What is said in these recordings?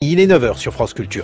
il est 9h sur France Culture.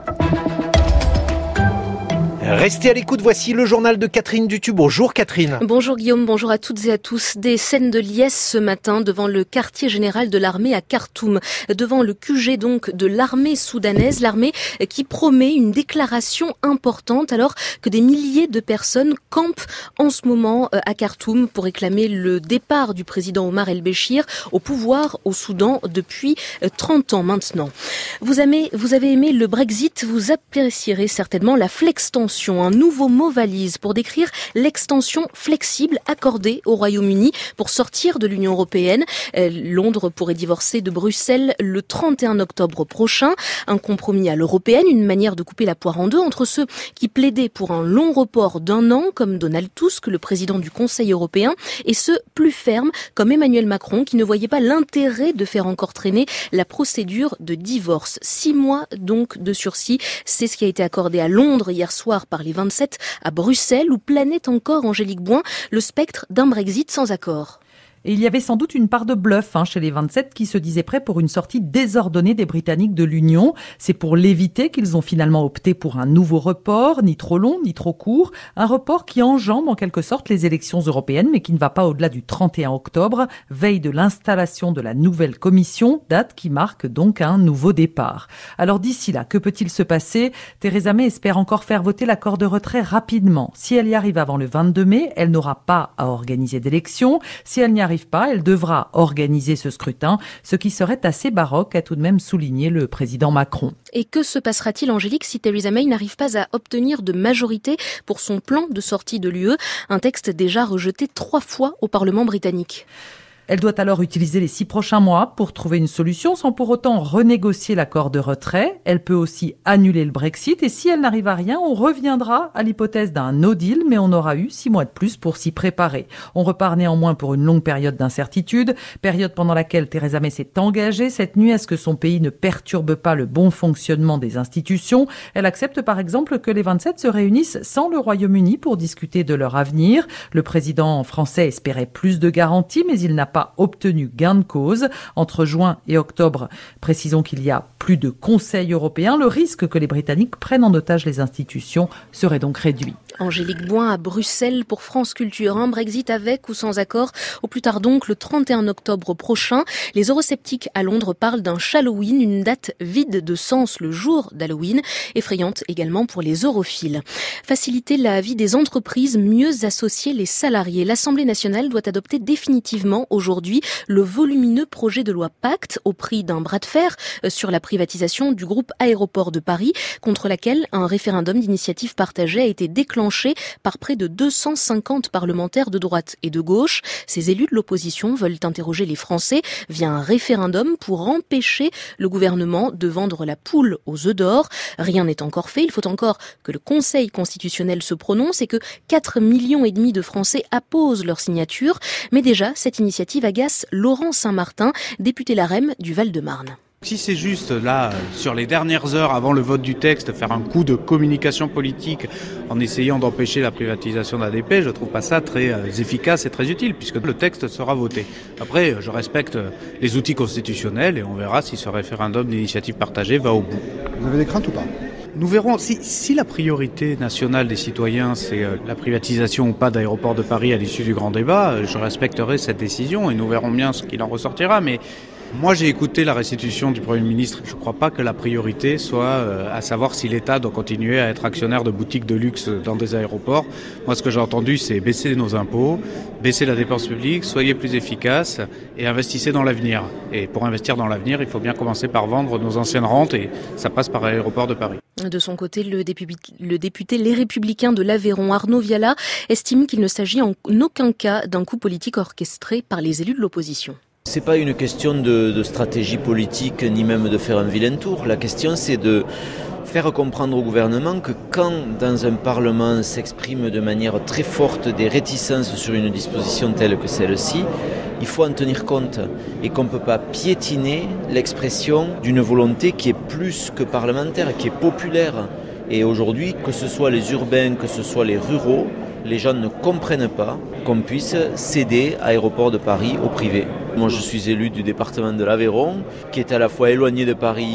Restez à l'écoute, voici le journal de Catherine Dutu. Bonjour Catherine. Bonjour Guillaume, bonjour à toutes et à tous. Des scènes de liesse ce matin devant le quartier général de l'armée à Khartoum, devant le QG donc de l'armée soudanaise, l'armée qui promet une déclaration importante alors que des milliers de personnes campent en ce moment à Khartoum pour réclamer le départ du président Omar el-Béchir au pouvoir au Soudan depuis 30 ans maintenant. Vous avez aimé le Brexit, vous apprécierez certainement la flextension, un nouveau mot valise pour décrire l'extension flexible accordée au Royaume-Uni pour sortir de l'Union européenne. Londres pourrait divorcer de Bruxelles le 31 octobre prochain. Un compromis à l'européenne, une manière de couper la poire en deux entre ceux qui plaidaient pour un long report d'1 an, comme Donald Tusk, le président du Conseil européen, et ceux plus fermes, comme Emmanuel Macron, qui ne voyait pas l'intérêt de faire encore traîner la procédure de divorce. 6 mois donc de sursis, c'est ce qui a été accordé à Londres hier soir par les 27 à Bruxelles, où planait encore, Angélique Boin, le spectre d'un Brexit sans accord. Et il y avait sans doute une part de bluff chez les 27 qui se disaient prêts pour une sortie désordonnée des Britanniques de l'Union. C'est pour l'éviter qu'ils ont finalement opté pour un nouveau report, ni trop long, ni trop court. Un report qui enjambe en quelque sorte les élections européennes, mais qui ne va pas au-delà du 31 octobre, veille de l'installation de la nouvelle commission, date qui marque donc un nouveau départ. Alors d'ici là, que peut-il se passer ? Theresa May espère encore faire voter l'accord de retrait rapidement. Si elle y arrive avant le 22 mai, elle n'aura pas à organiser d'élections. Si elle n'y arrive pas, elle devra organiser ce scrutin, ce qui serait assez baroque, a tout de même souligné le président Macron. Et que se passera-t-il, Angélique, si Theresa May n'arrive pas à obtenir de majorité pour son plan de sortie de l'UE, un texte déjà rejeté 3 fois au Parlement britannique ? Elle doit alors utiliser les 6 prochains mois pour trouver une solution sans pour autant renégocier l'accord de retrait. Elle peut aussi annuler le Brexit et si elle n'arrive à rien, on reviendra à l'hypothèse d'un no deal, mais on aura eu 6 mois de plus pour s'y préparer. On repart néanmoins pour une longue période d'incertitude, période pendant laquelle Theresa May s'est engagée cette nuit à ce que son pays ne perturbe pas le bon fonctionnement des institutions. Elle accepte par exemple que les 27 se réunissent sans le Royaume-Uni pour discuter de leur avenir. Le président français espérait plus de garanties, mais il n'a pas obtenu gain de cause. Entre juin et octobre, précisons qu'il y a plus de Conseil européen. Le risque que les Britanniques prennent en otage les institutions serait donc réduit. Angélique Boin à Bruxelles pour France Culture. Un Brexit avec ou sans accord, au plus tard donc le 31 octobre prochain. Les eurosceptiques à Londres parlent d'un Shalloween, une date vide de sens le jour d'Halloween, effrayante également pour les europhiles. Faciliter la vie des entreprises, mieux associer les salariés. L'Assemblée nationale doit adopter définitivement aujourd'hui le volumineux projet de loi Pacte au prix d'un bras de fer sur la privatisation du groupe Aéroports de Paris, contre laquelle un référendum d'initiative partagée a été déclenché par près de 250 parlementaires de droite et de gauche. Ces élus de l'opposition veulent interroger les Français via un référendum pour empêcher le gouvernement de vendre la poule aux œufs d'or. Rien n'est encore fait. Il faut encore que le Conseil constitutionnel se prononce et que 4,5 millions de Français apposent leur signature. Mais déjà, cette initiative agace Laurent Saint-Martin, député LaREM du Val-de-Marne. Si c'est juste là, sur les dernières heures avant le vote du texte, faire un coup de communication politique en essayant d'empêcher la privatisation d'ADP, je ne trouve pas ça très efficace et très utile puisque le texte sera voté. Après, je respecte les outils constitutionnels et on verra si ce référendum d'initiative partagée va au bout. Vous avez des craintes ou pas ? Nous verrons. Si la priorité nationale des citoyens, c'est la privatisation ou pas d'Aéroports de Paris à l'issue du grand débat, je respecterai cette décision et nous verrons bien ce qu'il en ressortira. Mais moi, j'ai écouté la restitution du Premier ministre. Je ne crois pas que la priorité soit à savoir si l'État doit continuer à être actionnaire de boutiques de luxe dans des aéroports. Moi, ce que j'ai entendu, c'est baisser nos impôts, baisser la dépense publique, soyez plus efficaces et investissez dans l'avenir. Et pour investir dans l'avenir, il faut bien commencer par vendre nos anciennes rentes et ça passe par Aéroports de Paris. De son côté, le député Les Républicains de l'Aveyron, Arnaud Viala, estime qu'il ne s'agit en aucun cas d'un coup politique orchestré par les élus de l'opposition. C'est pas une question de stratégie politique ni même de faire un vilain tour. La question c'est de faire comprendre au gouvernement que quand dans un parlement s'exprime de manière très forte des réticences sur une disposition telle que celle-ci, il faut en tenir compte et qu'on ne peut pas piétiner l'expression d'une volonté qui est plus que parlementaire, qui est populaire. Et aujourd'hui, que ce soit les urbains, que ce soit les ruraux, les gens ne comprennent pas qu'on puisse céder Aéroports de Paris au privé. Moi, je suis élu du département de l'Aveyron, qui est à la fois éloigné de Paris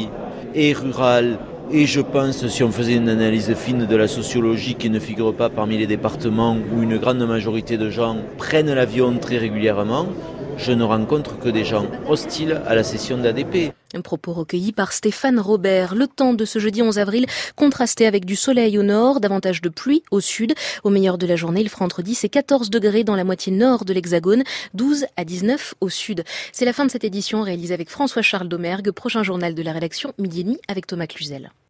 et rurales. Et je pense, si on faisait une analyse fine de la sociologie qui ne figure pas parmi les départements où une grande majorité de gens prennent l'avion très régulièrement, je ne rencontre que des gens hostiles à la cession d'ADP. Un propos recueilli par Stéphane Robert. Le temps de ce jeudi 11 avril contrasté avec du soleil au nord, davantage de pluie au sud. Au meilleur de la journée, il fera entre 10 et 14 degrés dans la moitié nord de l'Hexagone, 12 à 19 au sud. C'est la fin de cette édition réalisée avec François-Charles Domergue. Prochain journal de la rédaction, midi et demi avec Thomas Cluzel.